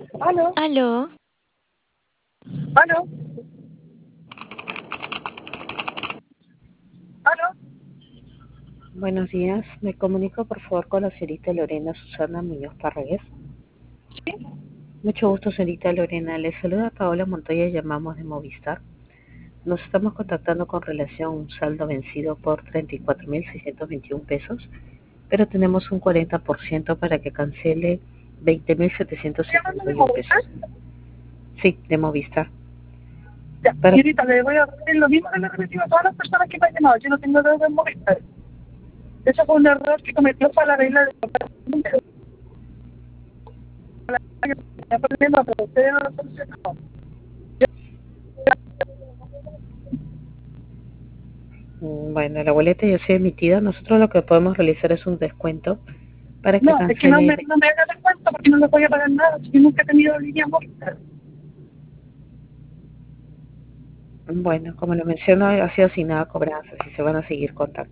Aló, Aló, aló, aló. Buenos días, me comunico por favor con la señorita Lorena Susana Muñoz Parragués. Mucho gusto, señorita Lorena. Le saluda Paola Montoya, llamamos de Movistar. Nos estamos contactando con relación a un saldo vencido por 34.621 pesos, pero tenemos un 40% para que cancele ¿Estoy hablando de 20.751 Movistar? pesos. Sí, de Movistar. Ya, Para, señorita, le voy a decir lo mismo que le repetido a todas las personas que me han llamado. Yo no tengo deuda en Movistar. Eso fue un error que cometió para la regla de número. Está perdiendo, pero ustedes no lo solucionaron. bueno, la boleta ya se ha emitido. Nosotros lo que podemos realizar es un descuento para que No, es que no me, cancele. no me hagan descuento porque no les voy a pagar nada. Yo nunca he tenido línea Movistar. Bueno, como lo menciono, ha sido asignada cobranza, si se van a seguir contactando.